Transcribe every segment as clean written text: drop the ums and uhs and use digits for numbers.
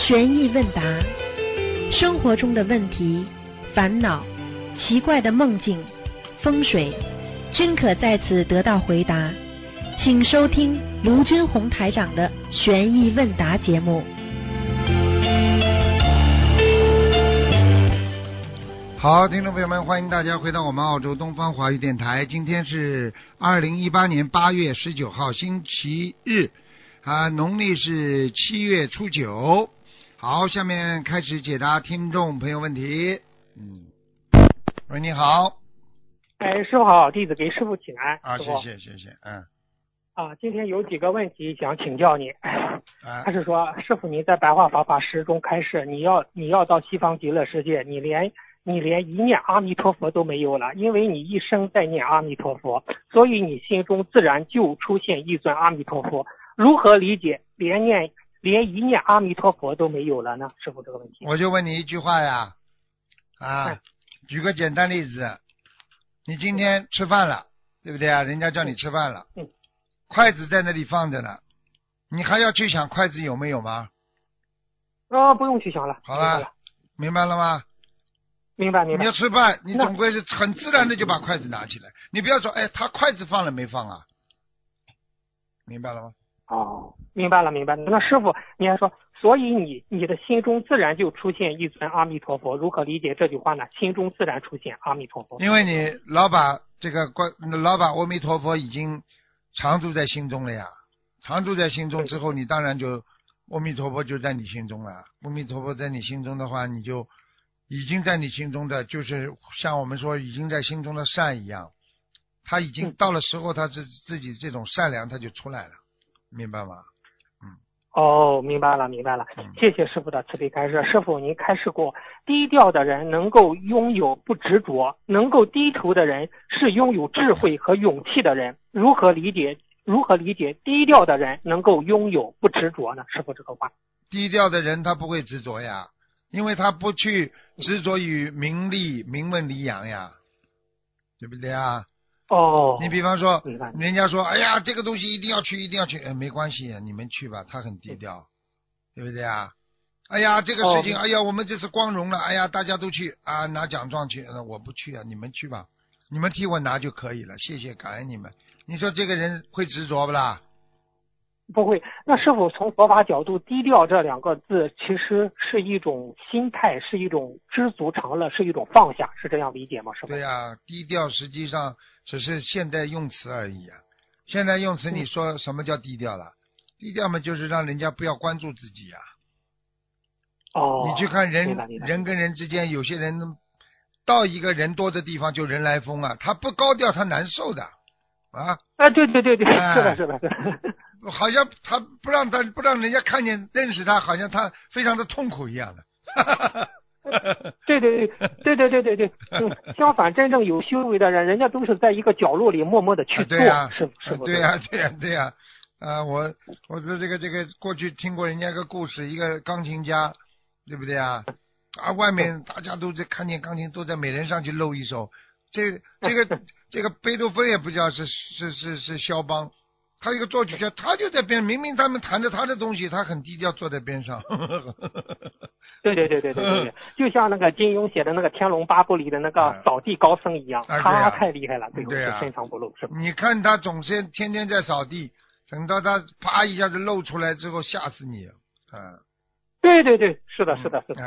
悬疑问答，生活中的问题、烦恼、奇怪的梦境、风水，均可在此得到回答。请收听卢军红台长的悬疑问答节目。 好，听众朋友们，欢迎大家回到我们澳洲东方华语电台。今天是2018年8月19号，星期日，农历是7月初9。好，下面开始解答听众朋友问题。喂，你好。 哎，师傅好，弟子给师傅请安。 啊，谢谢。 今天有几个问题想请教你。他是说，师傅您在白话佛法师中开示，你要到西方极乐世界，你连一念阿弥陀佛都没有了，因为你一生在念阿弥陀佛，所以你心中自然就出现一尊阿弥陀佛。如何理解连一念阿弥陀佛都没有了呢？师傅这个问题， 我就问你一句话呀，举个简单例子，你今天吃饭了，对不对啊？人家叫你吃饭了，筷子在那里放着呢，你还要去想筷子有没有吗？ 不用去想了。 好了，明白了吗？ 明白。 你要吃饭，你总归是很自然的就把筷子拿起来，你不要说，他筷子放了没放啊？明白了吗？ 明白了。那师傅，你还说，所以你的心中自然就出现一尊阿弥陀佛，如何理解这句话呢？心中自然出现阿弥陀佛， 因为你老把阿弥陀佛已经常住在心中了呀，常住在心中之后，你当然就阿弥陀佛就在你心中了。阿弥陀佛在你心中的话，你就已经在你心中的，就是像我们说已经在心中的善一样，他已经到了时候，他自己这种善良他就出来了，明白吗？ 明白了。谢谢师傅的慈悲开示。师傅您开示过，低调的人能够拥有不执着，能够低头的人是拥有智慧和勇气的人。如何理解低调的人能够拥有不执着呢？师傅这个话， 低调的人他不会执着呀，因为他不去执着于名利名闻利养呀，对不对啊？你比方说，人家说，哎呀，这个东西一定要去，没关系，你们去吧，他很低调，对不对啊？哎呀，这个事情，哎呀，我们这是光荣了，哎呀，大家都去啊，拿奖状去，我不去啊，你们去吧，你们替我拿就可以了，谢谢，感恩你们。你说这个人会执着不啦？ 不会。那师傅从佛法角度，低调这两个字其实是一种心态，是一种知足常乐，是一种放下，是这样理解吗？师傅？ 对呀，低调实际上只是现代用词而已啊。现在用词你说什么叫低调了？低调嘛，就是让人家不要关注自己呀。你去看人跟人之间，有些人到一个人多的地方就人来疯啊，他不高调他难受的啊。 对，是的。 好像他不让人家看见认识他，好像他非常的痛苦一样的。 对。相反，真正有修为的人，人家都是在一个角落里默默的去做。是不？ 对呀。我说这个过去听过人家一个故事，一个钢琴家，对不对啊？外面大家都在看见钢琴，都在每人上去露一手。这个贝多芬也不叫是肖邦。他一个作曲家，他就在边，明明他们弹着他的东西，他很低调坐在边上。 对，就像那个金庸写的那个《天龙八部》里的那个扫地高僧一样，他太厉害了，最后是深藏不露，是吧？ 你看他总是天天在扫地，等到他啪一下子露出来之后，吓死你。 对，是的。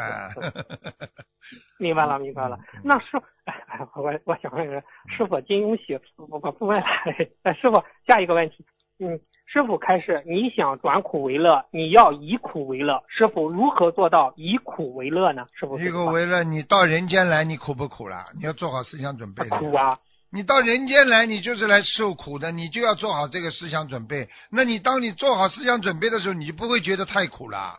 明白了。那师傅，我想问师傅，金庸写我不问了。师傅，下一个问题。师傅开示，你想转苦为乐，你要以苦为乐。师傅如何做到以苦为乐呢？师傅， 以苦为乐，你到人间来，你苦不苦啦？你要做好思想准备的。 苦啊！ 你到人间来，你就是来受苦的，你就要做好这个思想准备。那你当你做好思想准备的时候，你就不会觉得太苦啦。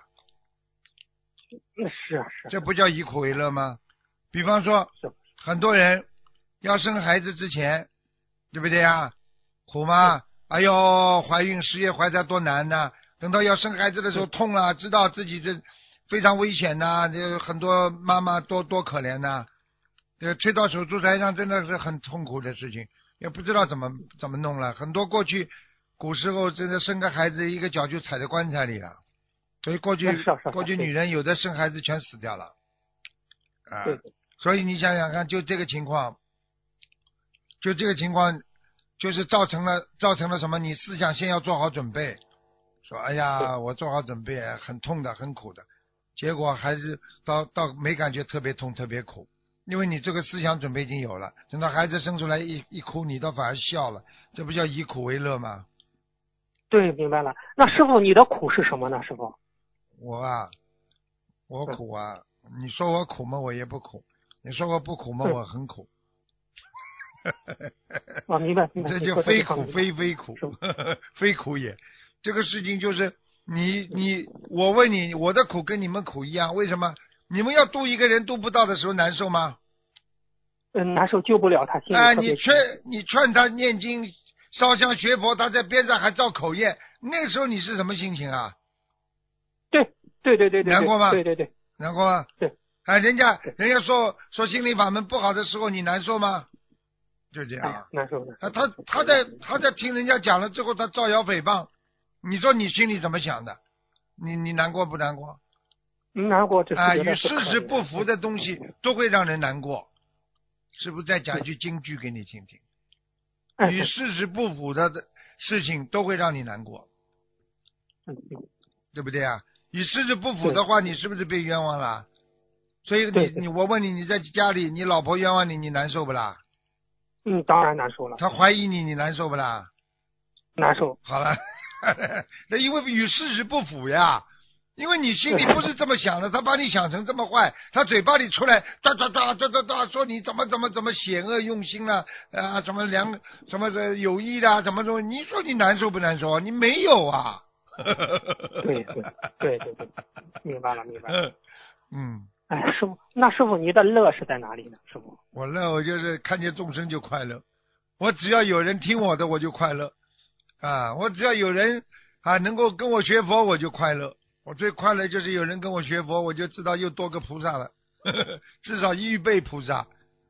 是。 这不叫以苦为乐吗？比方说，很多人要生孩子之前，对不对啊？苦吗？哎呦，怀孕10月怀胎多难呐！等到要生孩子的时候痛了，知道自己这非常危险呐，这很多妈妈多可怜呐。这个推到手术台上真的是很痛苦的事情，也不知道怎么弄了。很多过去古时候真的生个孩子，一个脚就踩在棺材里了。 所以过去女人有的生孩子全死掉了，啊，所以你想想看，就这个情况，就是造成了什么？你思想先要做好准备，说哎呀，我做好准备，很痛的，很苦的，结果还是到没感觉特别痛特别苦，因为你这个思想准备已经有了，等到孩子生出来一哭，你倒反而笑了，这不叫以苦为乐吗？ 对，明白了。那师傅，你的苦是什么呢？师傅？ 我苦啊！你说我苦吗？我也不苦。你说我不苦吗？我很苦。 明白。 这就非苦非苦，非苦也。这个事情就是我问你，我的苦跟你们苦一样，为什么？你们要度一个人度不到的时候难受吗？ 难受，救不了他。 你劝他念经烧香学佛，他在边上还造口业，那个时候你是什么心情啊？ 对， 难过吗？ 对， 难过吗？ 对。 人家说心灵法门不好的时候，你难受吗？就这样。 难受。 他在听人家讲了之后，他造谣诽谤，你说你心里怎么想的？你难过不难过？ 难过。 与事实不符的东西都会让人难过。是不是再讲一句京剧给你听听？与事实不符的事情都会让你难过，对不对啊？与事实不符的话，你是不是被冤枉了？所以我问你，你在家里，你老婆冤枉你，你难受不啦？ 当然难受了。 他怀疑你，你难受不啦？ 难受。 好了，那因为与事实不符呀，因为你心里不是这么想的，他把你想成这么坏，他嘴巴里出来哒说你怎么险恶用心了什么有意的怎么你说你难受不难受？你没有啊。 对，明白了。师傅，那师傅你的乐是在哪里呢？师傅， 我就是看见众生就快乐，我只要有人听我的我就快乐我只要有人能够跟我学佛我就快乐，我最快乐就是有人跟我学佛，我就知道又多个菩萨了，至少预备菩萨。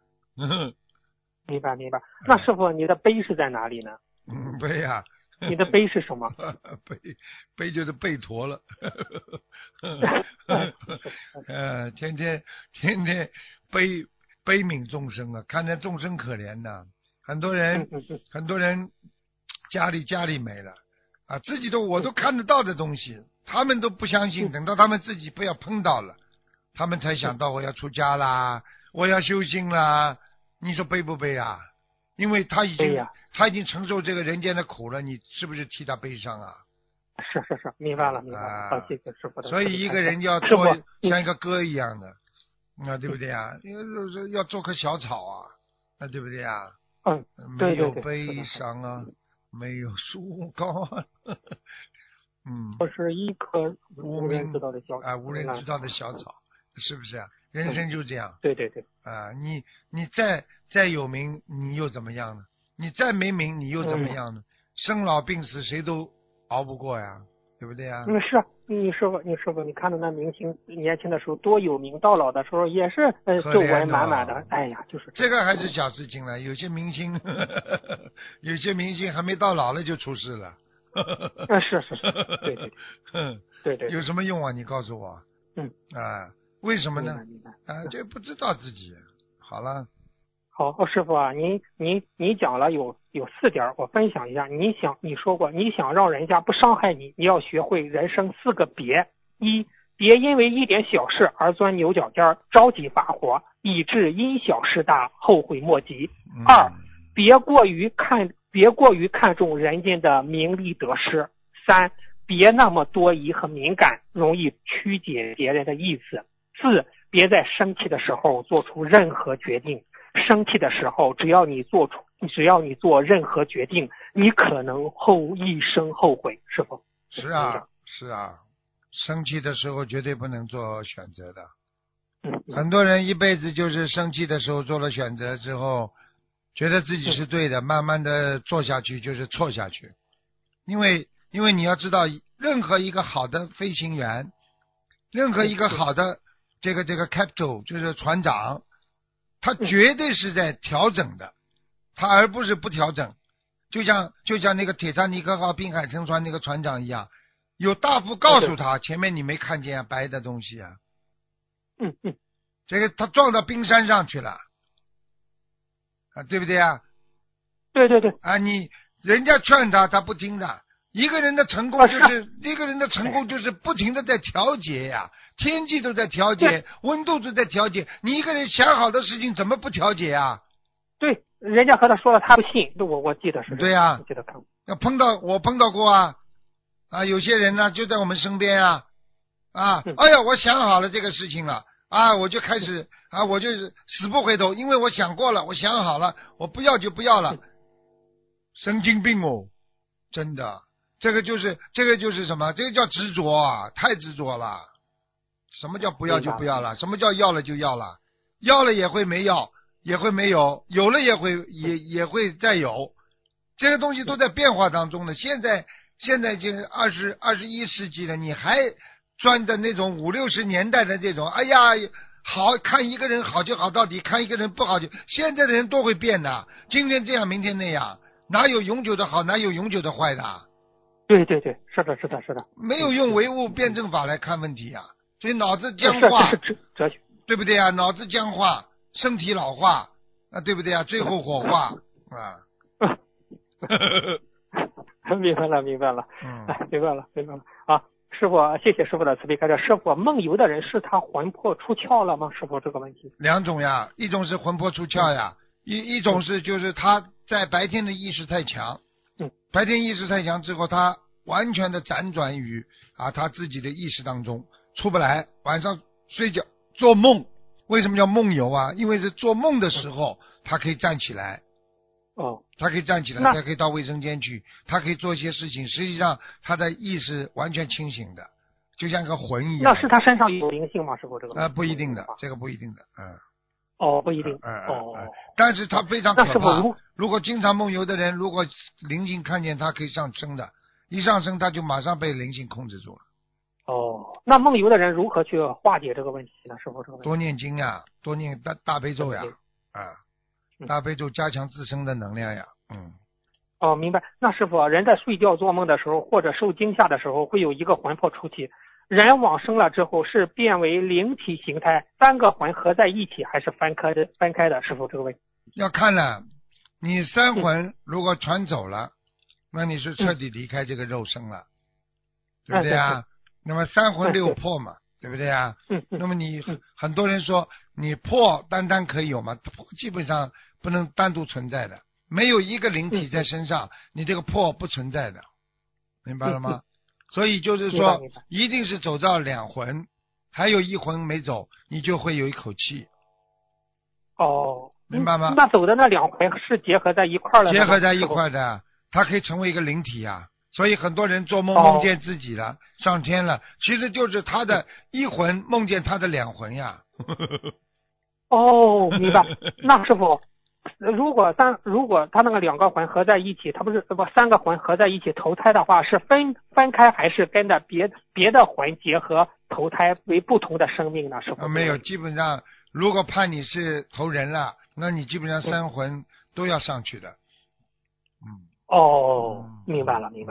明白。那师傅你的悲是在哪里呢？ 悲啊。 你的悲是什么？ 悲就是背驼了。天天悲悯众生啊，看着众生可怜呐。很多人家里没了自己我都看得到的东西，他们都不相信，等到他们自己不要碰到了，他们才想到我要出家啦，我要修心啦。你说悲不悲啊？因为他已经承受这个人间的苦了，你是不是替他悲伤啊？ 是，明白了。谢谢师傅的。 所以一个人要做像一个歌一样的，对不对啊？要做棵小草啊，对不对啊？没有悲伤啊，没有树高我是一棵无人知道的小草无人知道的小草，是不是啊？人生就这样。 对。 你再有名，你又怎么样呢？你再没名，你又怎么样呢？生老病死，谁都熬不过呀，对不对呀？ 是你师傅，你看到那明星年轻的时候多有名，到老的时候也是皱纹满满的。哎呀，就是这个还是小事情了。有些明星还没到老了就出事了。 是，对。 有什么用啊？你告诉我。为什么呢？这不知道自己。好了。 好，师傅啊，你讲了有4点，我分享一下。你说过，你想让人家不伤害你，你要学会人生4个别。1，别因为一点小事而钻牛角尖，着急发火，以致因小失大，后悔莫及。2，别过于看重人间的名利得失。3，别那么多疑和敏感，容易曲解别人的意思。4，别在生气的时候做出任何决定。生气的时候，只要你做任何决定，你可能一生后悔，是否？ 是啊，生气的时候绝对不能做选择的。很多人一辈子就是生气的时候做了选择之后，觉得自己是对的，慢慢的做下去就是错下去。因为你要知道，任何一个好的飞行员，任何一个好的这个 captain 就是船长，他绝对是在调整的，他而不是不调整。就像那个铁达尼克号滨海沉船那个船长一样， 有大夫告诉他，前面你没看见白的东西啊。这个他撞到冰山上去了啊，对不对啊？ 对啊，人家劝他，他不听的。一个人的成功就是不停的在调节呀，天气都在调节，温度都在调节。你一个人想好的事情怎么不调节啊？ 对，人家和他说了，他不信。我记得是。 对呀， 我记得看过。 我碰到过啊，有些人呢就在我们身边啊，哎呀，我想好了这个事情了啊，我就开始我就是死不回头，因为我想过了，我想好了，我不要就不要了。神经病哦，真的。这个就是什么？这个叫执着啊，太执着了。什么叫不要就不要了？什么叫要了就要了？要了也会没要，也会没有，有了也会再有。这个东西都在变化当中的。现在就21世纪了，你还钻的那种50、60年代的这种，哎呀，好看一个人好就好到底，看一个人不好就。现在的人都会变的，今天这样，明天那样，哪有永久的好，哪有永久的坏的？ 对，是的。 没有用唯物辩证法来看问题啊，所以脑子僵化， 哲学， 对不对啊？脑子僵化，身体老化，对不对啊？最后火化啊。 明白了。明白了啊！师傅，谢谢师傅的慈悲开示。师傅，梦游的人是他魂魄出窍了吗？师傅，这个问题。 两种呀，一种是魂魄出窍呀，一种是就是他在白天的意识太强。白天意识太强之后，他完全的辗转于他自己的意识当中出不来。晚上睡觉做梦，为什么叫梦游啊？因为是做梦的时候，他可以站起来。他可以站起来，他可以到卫生间去，他可以做一些事情。实际上，他的意识完全清醒的，就像个魂一样。 那是他身上有灵性吗？师傅，这个不一定的，这个不一定的， 不一定。 但是他非常可怕。如果经常梦游的人，如果灵性看见他，可以上升的，一上升他就马上被灵性控制住了。 那梦游的人如何去化解这个问题呢？师傅，这个问题。 多念经呀，多念大悲咒呀，大悲咒加强自身的能量呀。 明白。那师傅，人在睡觉做梦的时候，或者受惊吓的时候，会有一个魂魄出体。人往生了之后是变为灵体形态，3个魂合在一起，还是分开的？师傅，这个问题要看了。你3魂如果传走了，那你是彻底离开这个肉身了，对不对啊？那么3魂6魄嘛，对不对啊？那么你很多人说你魄单可以有吗？基本上不能单独存在的，没有一个灵体在身上，你这个魄不存在的，明白了吗？所以就是说，一定是走到2魂，还有1魂没走，你就会有一口气。明白吗？ 那走的那2魂是结合在一块了？ 结合在一块的，它可以成为一个灵体啊。所以很多人做梦梦见自己了，上天了，其实就是他的1魂梦见他的2魂呀。 明白。那师傅，如果他那个2个魂合在一起，他不3个魂合在一起投胎的话，是分开还是跟着别的魂结合投胎为不同的生命呢？师傅？ 没有，基本上如果判你是投人了，那你基本上3魂都要上去的。 明白了。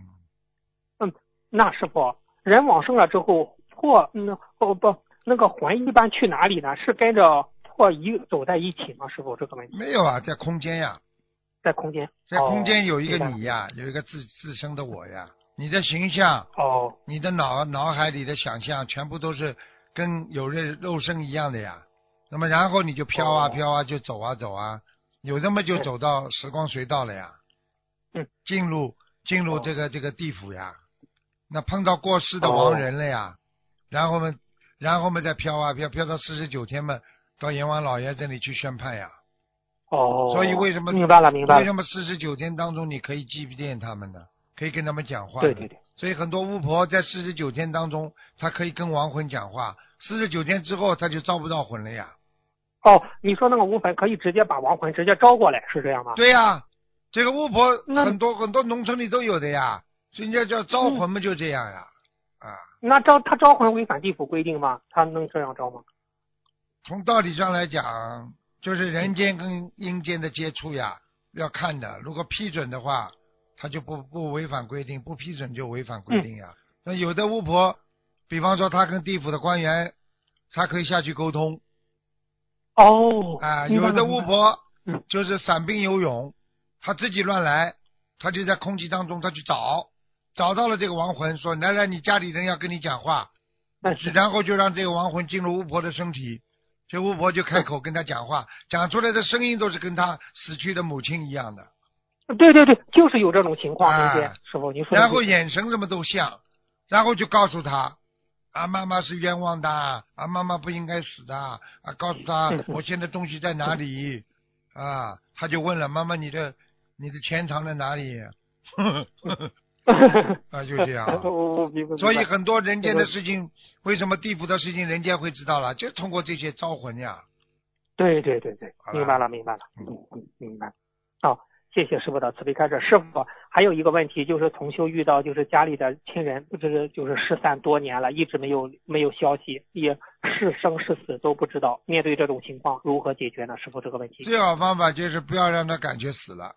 那师傅，人往生了之后，那个魂一般去哪里呢？是跟着魄走在一起吗？师傅，这个问题。 没有啊，在空间呀。 在空间。 在空间有一个你呀，有一个自身的我呀，你的形象，你的脑海里的想象，全部都是跟有肉身一样的呀。那么然后你就飘啊飘啊，就走啊走啊，有那么就走到时光隧道了呀。进入这个地府呀，那碰到过世的亡人了呀，然后嘛再飘啊飘到49天嘛，到阎王老爷这里去宣判呀。所以为什么明白了？ 为什么49天当中你可以祭奠他们呢？可以跟他们讲话。 对。 所以很多巫婆在49天当中，她可以跟亡魂讲话，49天之后她就招不到魂了呀。 你说那个巫魂可以直接把亡魂直接招过来，是这样吗？ 对呀，这个巫婆很多农村里都有的呀，所以人家叫招魂嘛，就这样呀。 那他招魂违反地府规定吗？他能这样招吗？ 从道理上来讲，就是人间跟阴间的接触呀，要看的。如果批准的话，他就不违反规定；不批准就违反规定呀。 那有的巫婆，比方说她跟地府的官员，她可以下去沟通。有的巫婆就是散兵游勇，她自己乱来，她就在空气当中，她去找到了这个亡魂，说来，你家里人要跟你讲话，然后就让这个亡魂进入巫婆的身体，这巫婆就开口跟他讲话，讲出来的声音都是跟他死去的母亲一样的。 对，就是有这种情况，师傅您说。 然后眼神什么都像，然后就告诉他妈妈是冤枉的妈妈不应该死的告诉他我现在东西在哪里他就问了妈妈你的钱藏在哪里就这样所以很多人间的事情，为什么地府的事情人间会知道了，就通过这些招魂呀。 对，明白了明白。谢谢师傅的慈悲开示。师傅还有一个问题，就是同修遇到就是家里的亲人就是失散多年了，一直没有消息，也是生是死都不知道，面对这种情况如何解决呢？师傅这个问题最好方法就是不要让他感觉死了。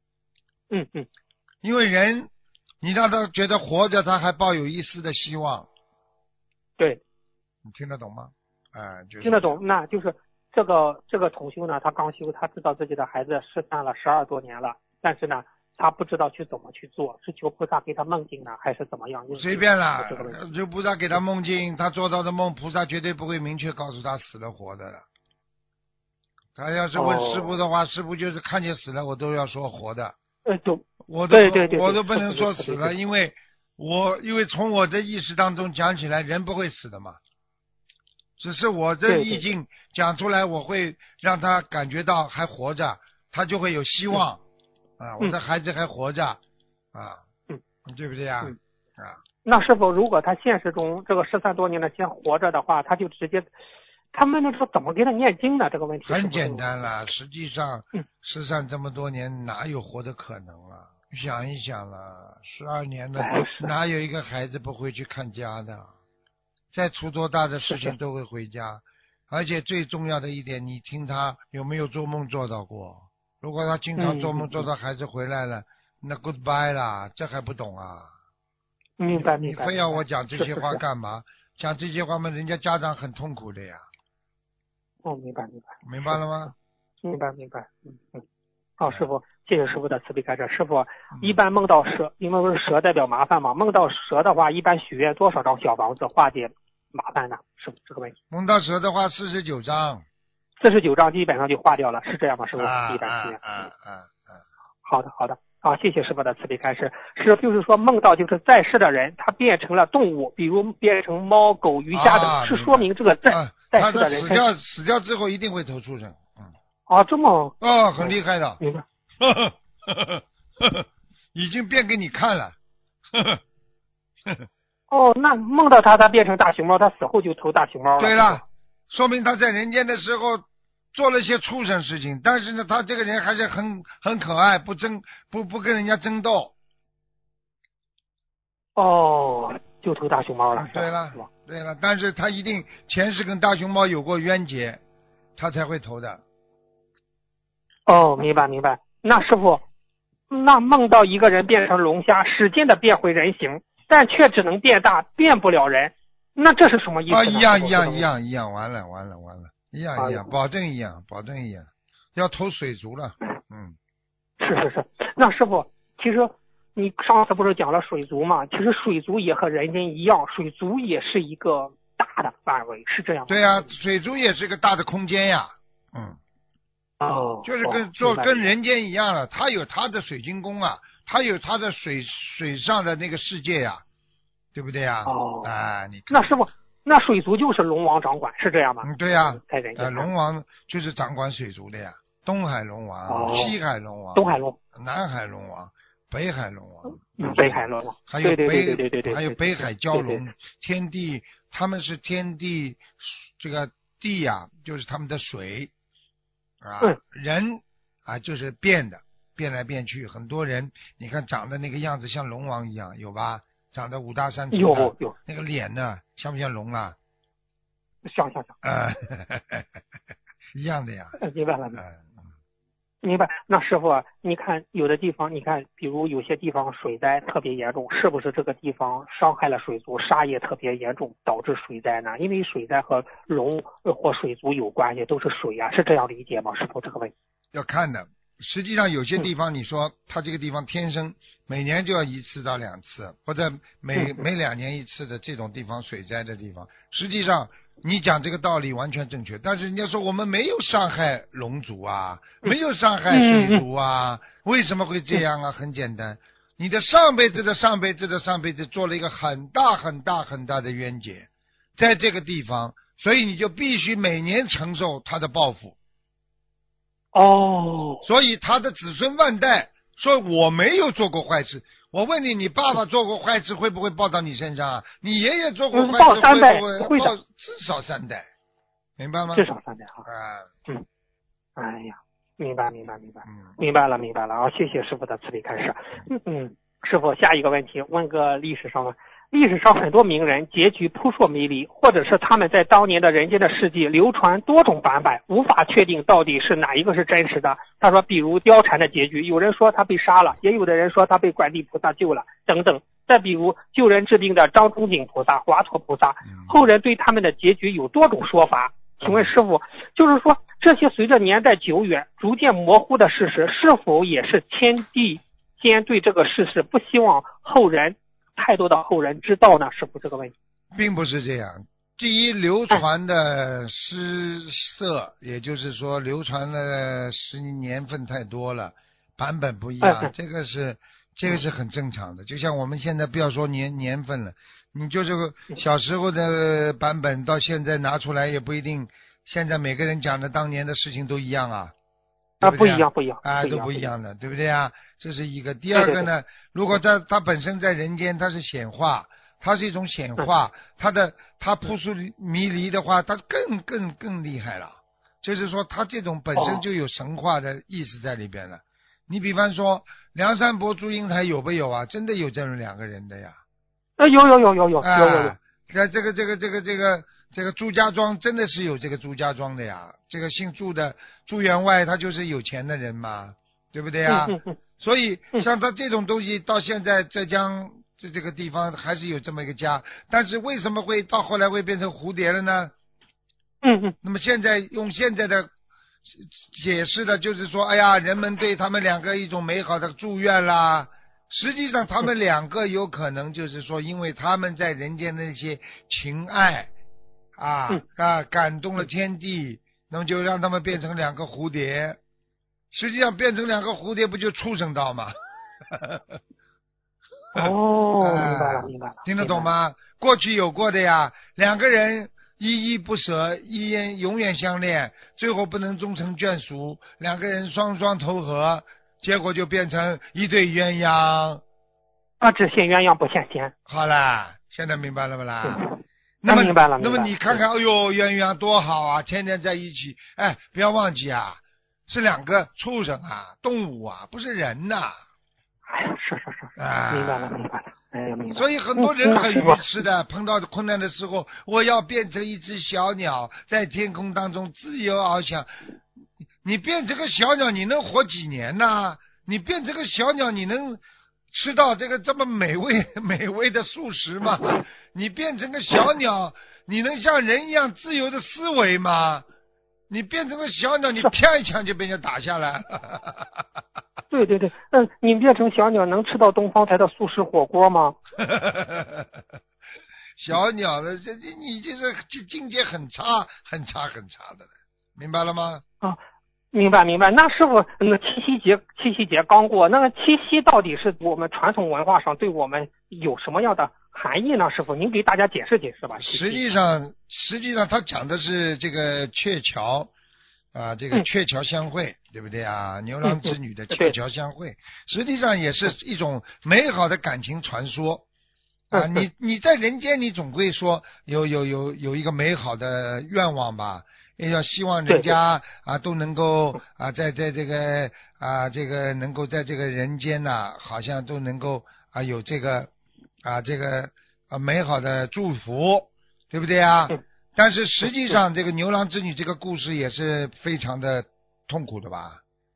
因为人你让他觉得活着他还抱有一丝的希望。 对， 你听得懂吗？ 听得懂。那就是这个同修呢，他刚修，他知道自己的孩子失散了12多年了，但是呢他不知道怎么去做，是求菩萨给他梦境呢，还是怎么样？ 随便啦，就菩萨给他梦境，他做到的梦，菩萨绝对不会明确告诉他死了活的了。他要是问师父的话，师父就是看见死了我都要说活的。我都不能说死了，因为从我的意识当中讲起来，人不会死的嘛。只是我这意境讲出来，我会让他感觉到还活着，他就会有希望我的孩子还活着对不对呀？ 那师傅，如果他现实中这个13多年的先活着的话，他就直接，他们说怎么给他念经呢？这个问题很简单了，实际上失散这么多年，哪有活的可能啊？想一想了，12年了，哪有一个孩子不会去看家的？再出多大的事情都会回家，而且最重要的一点，你听他有没有做梦做到过？如果他经常做梦做到孩子回来了，那 goodbye 啦，这还不懂啊？ 明白。 你非要我讲这些话干嘛？讲这些话嘛，人家家长很痛苦的呀。 明白。 明白了吗？ 明白。师傅，谢谢师傅的慈悲开示。师傅，一般梦到蛇，因为蛇代表麻烦嘛，梦到蛇的话，一般许愿多少张小房子化解麻烦呢？师傅，这个问题。 梦到蛇的话，49张。 49张基本上就化掉了，是这样吗？师傅，一般许愿。好的。谢谢师傅的慈悲开示。就是说梦到就是在世的人，他变成了动物，比如变成猫、狗、鱼、虾等，是说明这个在世的人死掉之后一定会投畜生。 这么很厉害的。 明白。 已经变给你看了。 那梦到他变成大熊猫，他死后就投大熊猫了。 对了，说明他在人间的时候做了些畜生事情，但是呢，他这个人还是很可爱，不跟人家争斗。 就投大熊猫了。 对了，但是他一定前世跟大熊猫有过冤结，他才会投的。 明白。那师傅，那梦到一个人变成龙虾，使劲的变回人形，但却只能变大，变不了人，那这是什么意思呢？ 一样，完了，一样，保证一样，要投水族了。 是。那师傅，其实你上次不是讲了水族吗？其实水族也和人间一样，水族也是一个大的范围，是这样吗？ 对呀，水族也是个大的空间呀。就是跟人间一样了，他有他的水晶宫啊，他有他的水上的那个世界呀，对不对呀？你看那师傅，那水族就是龙王掌管，是这样吗？ 对呀， 龙王就是掌管水族的呀，东海龙王、西海龙王、南海龙王、北海龙王、 北海龙王， 还有对， 还有北海蛟龙，天地，他们是天地，这个地呀，就是他们的水。人就是变来变去，很多人你看长得那个样子像龙王一样，有吧？长得五大三粗， 有那个脸呢，像不像龙啊？ 像一样的呀。 明白了。 明白。那师傅，你看有的地方，你看比如有些地方水灾特别严重，是不是这个地方伤害了水族，杀业特别严重，导致水灾呢？因为水灾和龙或水族有关系，都是水啊，是这样理解吗？师傅，这个问题要看的。实际上有些地方你说它这个地方天生每年就要1次到2次，或者每2年1次的这种地方水灾的地方，实际上你讲这个道理完全正确，但是人家说我们没有伤害龙族啊，没有伤害水族啊，为什么会这样啊？很简单，你的上辈子的上辈子的上辈子做了一个很大很大很大的冤结，在这个地方，所以你就必须每年承受他的报复。所以他的子孙万代说我没有做过坏事。我问你，你爸爸做过坏事会不会报到你身上啊？你爷爷做过坏事会不会报？至少3代，明白吗？ 至少3代哈。哎呀，明白了啊！谢谢师傅的慈悲开示。师傅，下一个问题问个历史上的。历史上很多名人结局扑朔迷离，或者是他们在当年的人间的事迹流传多种版本，无法确定到底是哪一个是真实的。他说比如貂蝉的结局，有人说他被杀了，也有的人说他被观地菩萨救了等等。再比如救人治病的张仲景菩萨、华佗菩萨，后人对他们的结局有多种说法。请问师傅，就是说这些随着年代久远逐渐模糊的事实，是否也是天地间对这个事实不希望太多的后人知道呢？是不是这个问题？ 并不是这样。第一，流传的诗色，也就是说流传的年份太多了，版本不一样，这个是很正常的。就像我们现在不要说年份了，你就这个小时候的版本到现在拿出来也不一定，现在每个人讲的当年的事情都一样啊。 不一样都不一样的，对不对啊？这是一个。第二个呢，如果它本身在人间，它是显化，它是一种显化，它扑朔迷离的话，它更厉害了。就是说，它这种本身就有神话的意思在里边了。你比方说，梁山伯、祝英台有没有啊？真的有这种2个人的呀？ 有。 这个祝家庄真的是有这个祝家庄的呀，这个姓祝的祝员外他就是有钱的人嘛，对不对呀？所以像他这种东西到现在浙江这个地方还是有这么一个家，但是为什么会到后来会变成蝴蝶了呢？那么现在用现在的解释的就是说，哎呀，人们对他们2个一种美好的祝愿啦。实际上他们2个有可能就是说，因为他们在人间的那些情爱感动了天地，那么就让他们变成2个蝴蝶。实际上变成2个蝴蝶不就畜生道吗？ 明白了。 听得懂吗？过去有过的呀，2个人依依不舍，永远相恋，最后不能终成眷属，2个人双双投河，结果就变成一对鸳鸯。 只羡鸳鸯不羡仙。 好啦，现在明白了不啦？ 那么明白了。 那么你看看，哎呦，鸳鸯多好啊，天天在一起。哎，不要忘记啊，是2个畜生啊，动物啊，不是人呐。 是。明白了。明白。 所以很多人很愚痴的，碰到困难的时候，我要变成一只小鸟，在天空当中自由翱翔。你变成个小鸟，你能活几年呢？你变成个小鸟，你能吃到这么美味的素食吗？你变成个小鸟，你能像人一样自由的思维吗？你变成个小鸟，你啪一枪就被人家打下来了。 对，你变成小鸟能吃到东方台的素食火锅吗？ 小鸟的，你这是境界很差的，明白了吗？ 明白。那师傅，七夕节刚过，那个七夕到底是我们传统文化上对我们有什么样的含义呢？师傅，您给大家解释解释吧。 实际上他讲的是这个鹊桥这个鹊桥相会，对不对啊？牛郎织女的鹊桥相会，实际上也是一种美好的感情传说你在人间，你总会说有一个美好的愿望吧，也要希望人家都能够在这个能够在这个人间好像都能够有这个美好的祝福，对不对啊？但是实际上这个牛郎织女这个故事也是非常的痛苦的吧？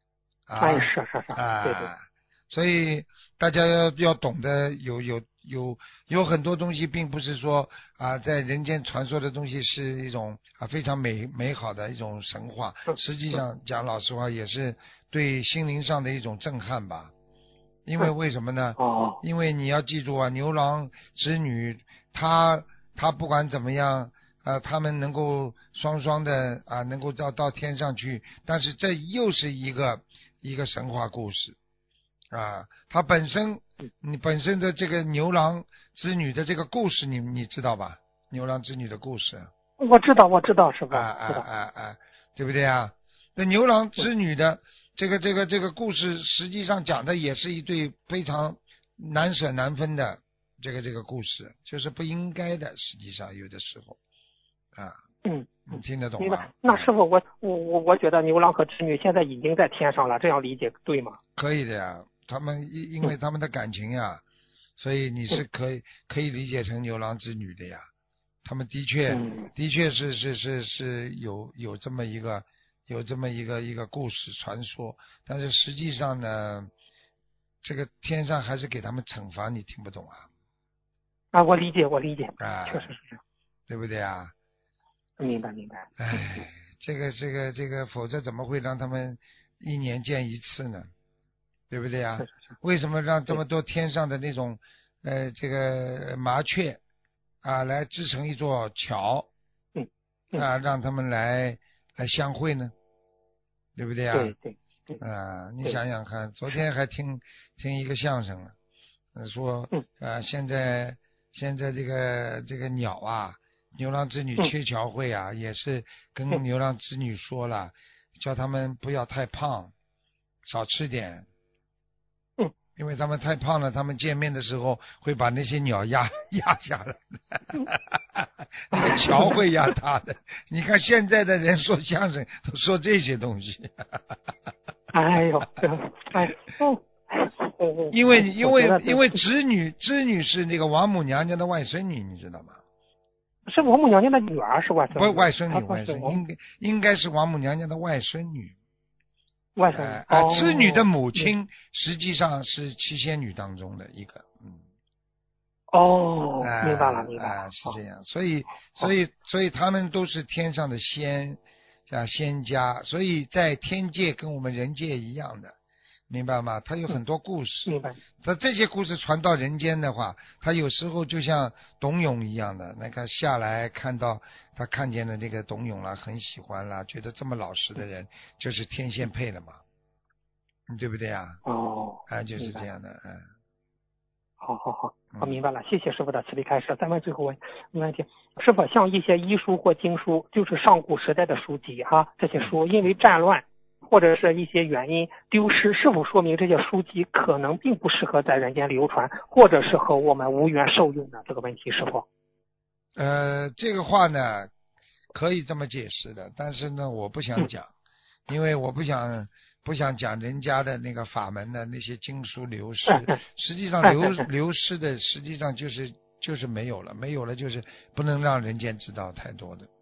啊， 是，对对。 所以大家要懂得有很多东西，并不是说在人间传说的东西是一种非常美好的一种神话，实际上讲老实话也是对心灵上的一种震撼吧。因为为什么呢？因为你要记住牛郎织女他不管怎么样他们能够双双的能够到天上去，但是这又是一个神话故事它本身你本身的这个牛郎织女的这个故事你知道吧？牛郎织女的故事我知道是吧？ 对不对啊？那牛郎织女的这个故事实际上讲的也是一对非常难舍难分的这个故事，就是不应该的，实际上有的时候你听得懂吗？ 那师傅我觉得牛郎和织女现在已经在天上了，这样理解对吗？ 可以的呀，他们因为他们的感情呀，所以你是可以理解成牛郎织女的呀。他们的确是有这么一个故事传说，但是实际上呢，这个天上还是给他们惩罚，你听不懂我理解确实是这样， 对不对啊？ 明白。 这个，否则怎么会让他们一年见一次呢？对不对啊？为什么让这么多天上的那种这个麻雀来织成一座桥让他们来相会呢？对不对啊？ 对你想想看，昨天还听一个相声呢，说现在这个鸟牛郎织女鹊桥会也是跟牛郎织女说了，叫他们不要太胖，少吃点。因为他们太胖了，他们见面的时候会把那些鸟压下来，那个桥会压塌的。你看现在的人说相声都说这些东西。因为织女是那个王母娘娘的外孙女，你知道吗？ 是王母娘娘的女儿是外孙女？ 不，外孙女，应该是王母娘娘的外孙女。织女的母亲实际上是七仙女当中的一个。 明白了。 是这样，所以他们都是天上的仙家，所以在天界跟我们人界一样的，明白吗？它有很多故事。 明白。 它这些故事传到人间的话，它有时候就像董永一样的，那个下来看到他看见了这个董永了，很喜欢了，觉得这么老实的人就是天仙配了嘛，对不对啊？就是这样的。 好，明白了，谢谢师傅的慈悲开示。再问最后问题，师傅，像一些医书或经书，就是上古时代的书籍这些书因为战乱或者是一些原因丢失，是否说明这些书籍可能并不适合在人间流传，或者是和我们无缘受用的这个问题，师傅？ 这个话呢可以这么解释的，但是呢我不想讲，因为我不想讲人家的那个法门的那些经书流失，实际上流失的实际上就是没有了，就是不能让人间知道太多的。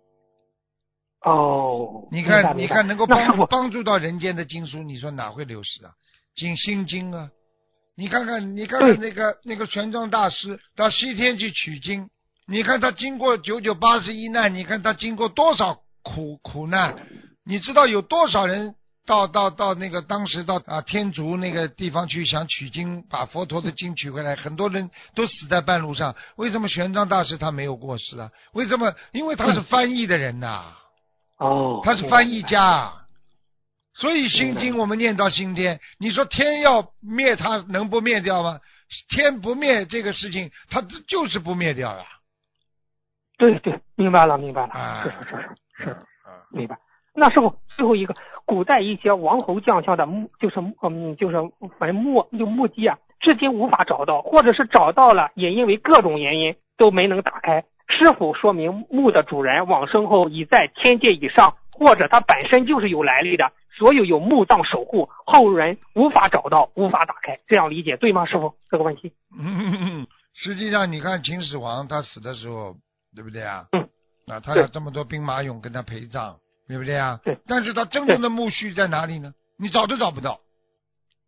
你看能够帮助到人间的经书，你说哪会流失啊？心经啊，你看看那个玄奘大师到西天去取经，你看他经过981难，你看他经过多少苦难，你知道有多少人到那个当时到天竺那个地方去想取经，把佛陀的经取回来，很多人都死在半路上。为什么玄奘大师他没有过世啊？为什么？因为他是翻译的人他是翻译家，所以心经我们念到今天，你说天要灭它能不灭掉吗？天不灭这个事情，它就是不灭掉呀。 对，明白了，是，明白。那师傅最后一个，古代一些王侯将相的就是坟墓墓基至今无法找到，或者是找到了，也因为各种原因都没能打开，是否说明墓的主人往生后已在天界以上，或者他本身就是有来历的，所有有墓葬守护，后人无法找到，无法打开，这样理解对吗，师傅？这个问题。 实际上你看秦始皇他死的时候，对不对啊？他有这么多兵马俑跟他陪葬，对不对啊？ 对。 但是他真正的墓穴在哪里呢？你找都找不到。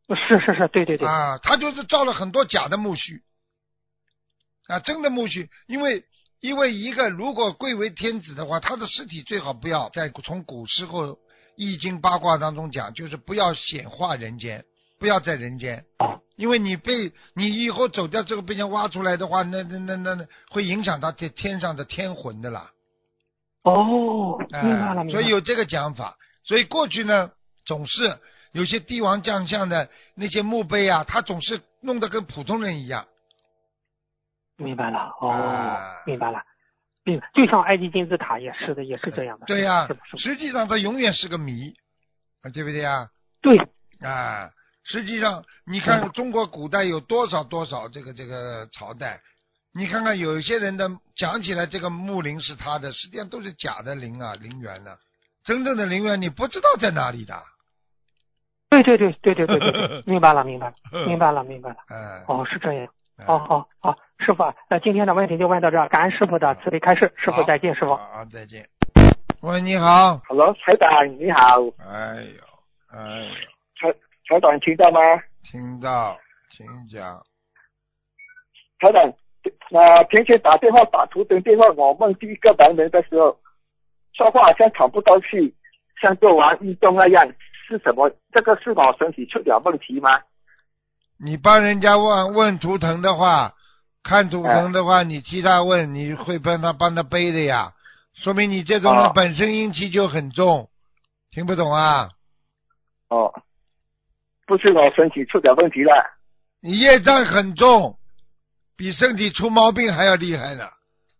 是，对啊，他就是造了很多假的木须啊，真的木须，因为一个如果贵为天子的话，他的尸体最好不要从古时候易经八卦当中讲，就是不要显化人间，不要在人间，因为你以后走掉这个被人挖出来的话，那会影响到这天上的天魂的啦。 明白了。 所以有这个讲法。所以过去呢，总是有些帝王将相的那些墓碑啊，他总是弄得跟普通人一样。 明白了。明白了。就像埃及金字塔也是这样的。 对呀，实际上它永远是个谜，对不对呀？ 对。 实际上你看中国古代有多少这个朝代，你看看有一些人的讲起来这个墓陵是他的，实际上都是假的陵园呢。真正的陵园你不知道在哪里的。 对，明白了。是这样。好，师傅，那今天的问题就问到这儿，感恩师傅的慈悲开示，师傅再见，师傅。 好，再见。喂，你好。 Hello， 台长你好。 哎呦， 台长听到吗？ 听到，请讲。 台长，前天打图腾电话，我梦第一个男人的时候，说话好像喘不到气，像做完运动那样，是什么？这个是我身体出了问题吗？ 你帮人家问图腾的话，看图腾的话，你替他问，你会帮他背的呀，说明你这种人本身阴气就很重，听不懂啊？ 不是我身体出了问题了， 你业障很重，比身体出毛病还要厉害呢。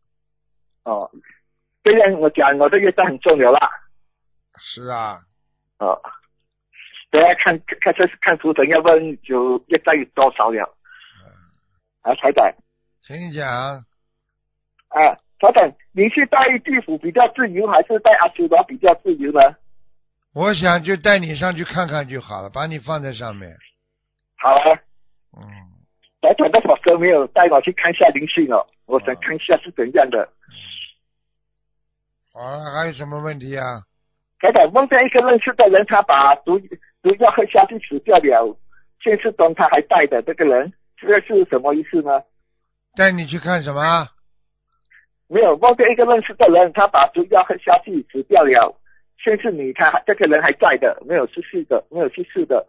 这样我讲我的业障很重了啦。 是啊。 等下看图腾要问就业障有多少了。台长， 请讲。 台长，你是带地府比较自由，还是带阿修罗比较自由呢？ 我想就带你上去看看就好了，把你放在上面。 好啊。台长的法师没有带我去看一下灵性我想看一下是怎样的。 好了，还有什么问题啊？ 台长，梦见一个认识的人，他把毒药喝下去死掉了，现实中他还带的这个人，这个是什么意思呢？ 带你去看什么？ 没有，梦见一个认识的人，他把毒药喝下去死掉了，现实你看这个人还在的，没有去世的。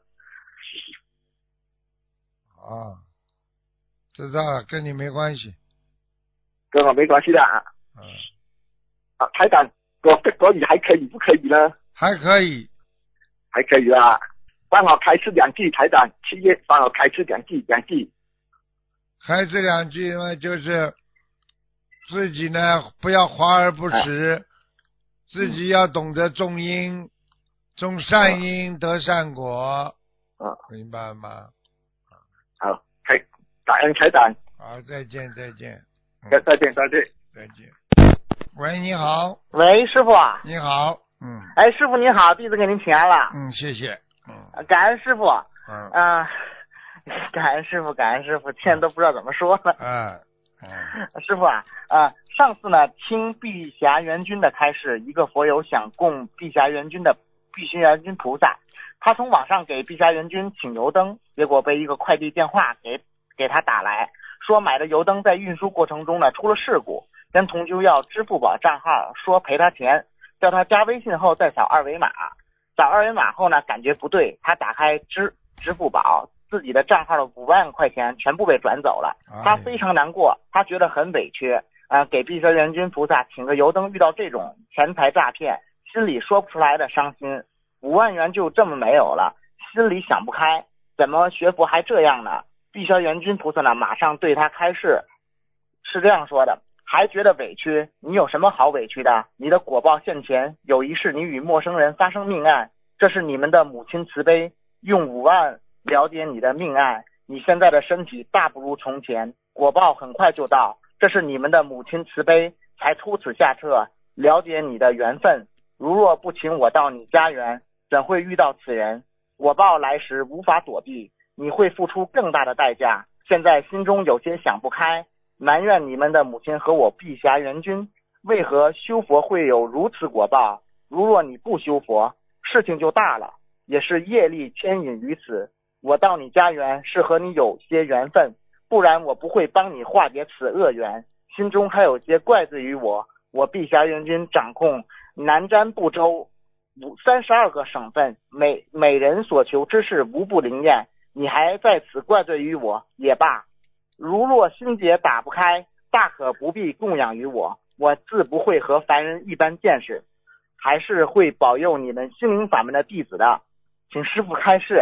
知道了，跟你没关系。 跟我没关系的台长，国语还可以不可以呢？ 还可以啦。帮我开示2句，台长，7月帮我开示2句。 开示2句嘛，就是自己呢不要华而不实，自己要懂得种因，种善因得善果。明白吗？ 好，感恩台长。 好，再见。 再见。 喂，你好。 喂，师傅。 你好。 师傅你好，弟子给您请安了。 谢谢。 感恩师傅。感恩师傅，现在都不知道怎么说了。师傅上次呢听碧霞元君的开示，一个佛友想供碧霞元君的碧霞元君菩萨，他从网上给碧霞元君请油灯，结果被一个快递电话给他打来，说买的油灯在运输过程中呢出了事故，跟同修要支付宝账号，说赔他钱，叫他加微信后再扫二维码。扫二维码后呢感觉不对，他打开支付宝，自己的账号的5万块钱全部被转走了，他非常难过，他觉得很委屈给碧霞元君菩萨请个油灯，遇到这种钱财诈骗，心里说不出来的伤心，5万元就这么没有了，心里想不开，怎么学佛还这样呢？碧霞元君菩萨呢马上对他开示，是这样说的，还觉得委屈？你有什么好委屈的？你的果报现前，有一世你与陌生人发生命案，这是你们的母亲慈悲，用5万了解你的命案，你现在的身体大不如从前，果报很快就到，这是你们的母亲慈悲，才出此下策，了解你的缘分，如若不请我到你家园，怎会遇到此人？果报来时无法躲避，你会付出更大的代价，现在心中有些想不开，埋怨你们的母亲和我碧霞元君，为何修佛会有如此果报？如若你不修佛，事情就大了，也是业力牵引于此。 我到你家园是和你有些缘分，不然我不会帮你化解此恶缘。心中还有些怪罪于我，我碧霞元君掌控南瞻部洲32个省份，每人所求之事无不灵验，你还在此怪罪于我也罢。如若心结打不开，大可不必供养于我，我自不会和凡人一般见识，还是会保佑你们心灵法门的弟子的，请师父开示。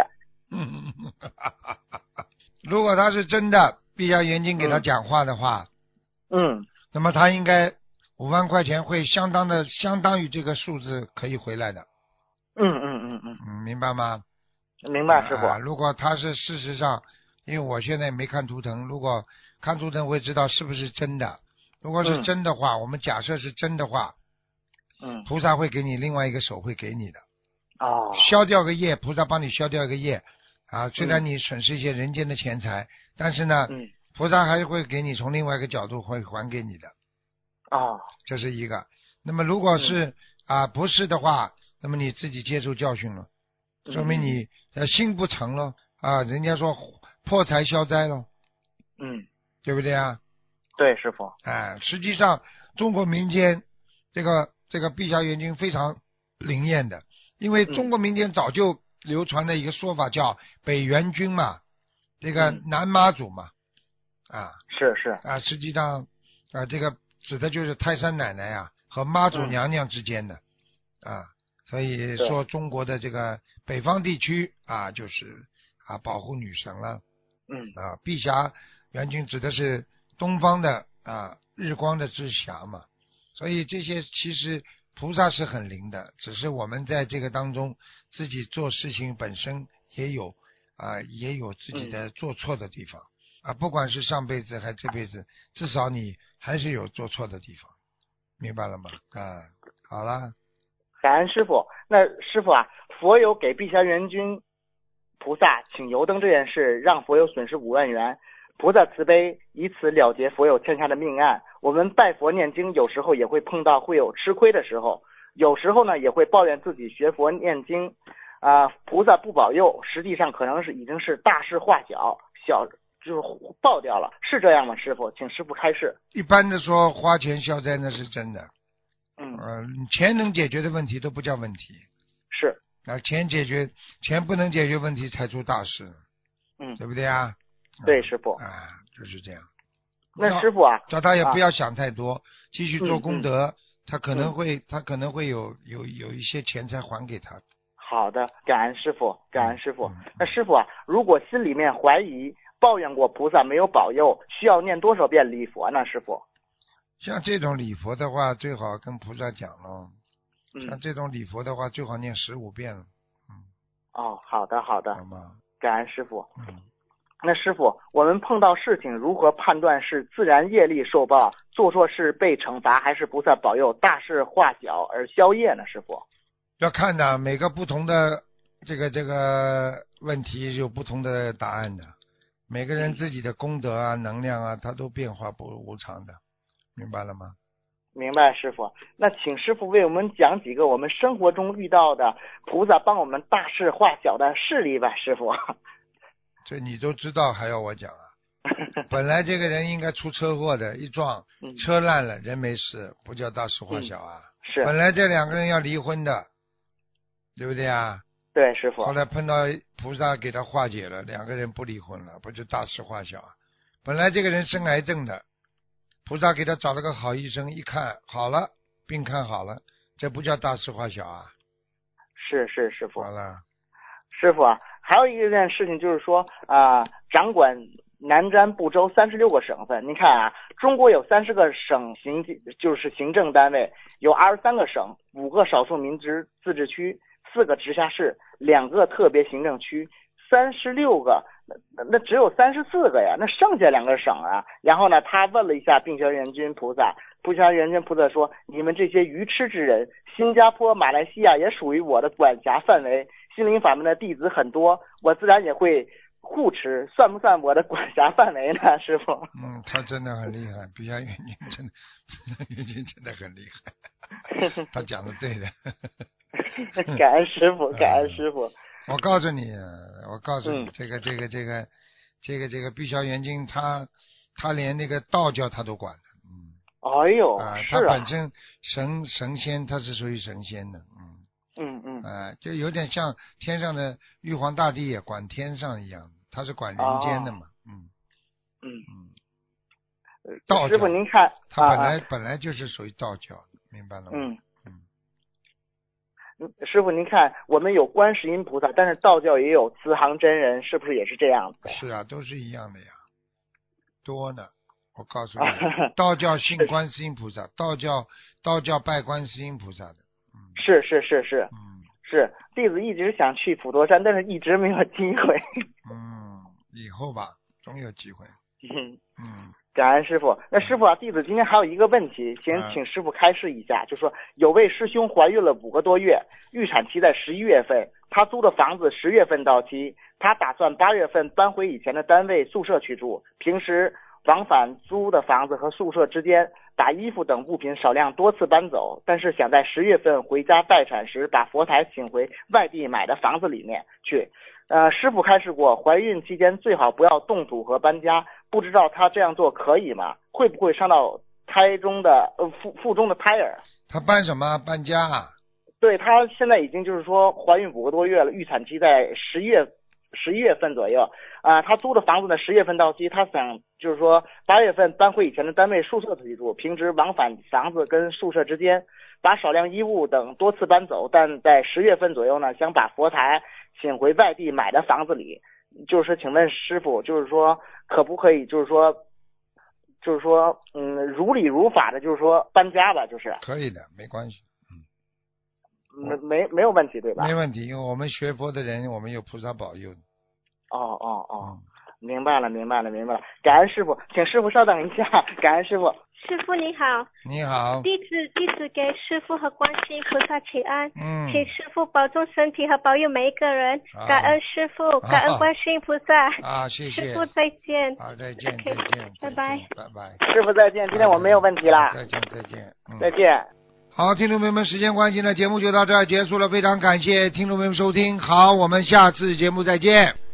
如果他是真的碧霞元君给他讲话的话，那么他应该5万块钱会相当于这个数字可以回来的。明白吗？ 明白，师傅。 如果他是事实上，因为我现在没看图腾，如果看图腾会知道是不是真的。如果是真的话，我们假设是真的话，菩萨会给你另外一个手会给你的。消掉个业，菩萨帮你消掉一个业啊。虽然你损失一些人间的钱财，但是呢，菩萨还会给你从另外一个角度会还给你的。这是一个。那么如果是不是的话，那么你自己接受教训了，说明你心不诚了人家说破财消灾了，对不对啊？ 对，师傅。 实际上中国民间这个碧霞元君非常灵验的，因为中国民间早就流传的一个说法叫北元君嘛，这个南妈祖嘛， 是实际上这个指的就是泰山奶奶和妈祖娘娘之间的所以说中国的这个北方地区就是保护女神了。碧霞元君指的是东方的日光的之霞嘛，所以这些其实菩萨是很灵的，只是我们在这个当中自己做事情本身也有自己的做错的地方不管是上辈子还是这辈子，至少你还是有做错的地方，明白了吗？好了。 感恩师傅。那师傅佛友给碧霞元君菩萨请油灯这件事，让佛友损失5万元，菩萨慈悲，以此了结佛友欠下的命案。我们拜佛念经，有时候也会碰到会有吃亏的时候，有时候呢也会抱怨自己学佛念经菩萨不保佑，实际上可能是已经是大事化小，就是爆掉了，是这样吗？师傅，请师傅开示。 一般的说花钱消灾那是真的，钱能解决的问题都不叫问题， 是钱不能解决问题才出大事，对不对啊？ 对，师傅就是这样。 那师傅叫他也不要想太多，继续做功德，他可能会有一些钱财还给他。 好的，感恩师傅，感恩师傅。那师傅如果心里面怀疑抱怨过菩萨没有保佑，需要念多少遍礼佛呢？师傅， 像这种礼佛的话，最好跟菩萨讲咯。像这种礼佛的话，最好念15遍了。 好的，好吗？ 感恩师傅。那师傅，我们碰到事情如何判断是自然业力受报，做错事被惩罚，还是菩萨保佑大事化小而消业呢？师傅， 要看的，每个不同的这个问题有不同的答案的，每个人自己的功德能量它都变化不无常的，明白了吗？ 明白，师傅。那请师傅为我们讲几个我们生活中遇到的菩萨帮我们大事化小的事例吧，师傅。 这你都知道还要我讲本来这个人应该出车祸的，一撞车烂了，人没事，不叫大事化小是。 本来这2个人要离婚的，对不对啊？ 对，师傅。 后来碰到菩萨给他化解了，2个人不离婚了，不就大事化小本来这个人生癌症的，菩萨给他找了个好医生，一看好了，病看好了，这不叫大事化小是师傅。 好了， 师傅还有一件事情就是说掌管南瞻部洲36个省份。您看中国有30个省就是行政单位，有23个省，5个少数民族自治区，4个直辖市，2个特别行政区，36个，那只有34个呀，那剩下2个省然后呢，他问了一下碧霞元君菩萨，碧霞元君菩萨说：“你们这些愚痴之人，新加坡、马来西亚也属于我的管辖范围，心灵法门的弟子很多，我自然也会护持，算不算我的管辖范围呢？”师傅。 他真的很厉害，碧霞元君真的很厉害，他讲的对的。 感恩师傅，感恩师傅。 我告诉你，这个碧霄元君他连那个道教他都管的， 哎呦， 他本身神仙，他是属于神仙的，就有点像天上的玉皇大帝也管天上一样，他是管人间的嘛，道教师傅您看， 他本来就是属于道教，明白了吗？ 师傅您看，我们有观世音菩萨，但是道教也有慈航真人，是不是也是这样子？ 是啊，都是一样的呀，多呢。我告诉你，道教信观世音菩萨，道教拜观世音菩萨的。 是。是弟子一直想去普陀山，但是一直没有机会。 以后吧，总有机会。 感恩师傅。那师傅啊，弟子今天还有一个问题，请师傅开示一下，就说有位师兄怀孕了5个多月，预产期在11月份，他租的房子10月份到期，他打算8月份搬回以前的单位宿舍去住，平时往返租的房子和宿舍之间，把衣服等物品少量多次搬走，但是想在10月份回家待产时把佛台请回外地买的房子里面去。师傅开示过，怀孕期间最好不要动土和搬家，不知道他这样做可以吗？会不会伤到腹中的胎儿？ 他搬什么？搬家啊？ 对，他现在已经就是说怀孕5个多月了，预产期在11月份左右。他租的房子呢10月份到期，他想就是说8月份搬回以前的单位宿舍去住，平时往返房子跟宿舍之间，把少量衣物等多次搬走，但在10月份左右呢，想把佛台请回外地买的房子里。就是请问师傅，就是说可不可以就是说如理如法的，就是说搬家吧，就是可以的，没关系。 没有问题对吧？ 没问题，因为我们学佛的人，我们有菩萨保佑。 明白了。感恩师傅，请师傅稍等一下，感恩师傅。 师傅你好。 你好。 弟子给师傅和观世音菩萨请安。请师傅保重身体和保佑每一个人。感恩师傅，感恩观世音菩萨。 谢谢。 师傅再见。 好，再见。 拜拜。 师傅再见，今天我没有问题了。 再见。 再见。 好，听众朋友们，时间关系呢，节目就到这儿结束了，非常感谢听众朋友们收听，好，我们下次节目再见。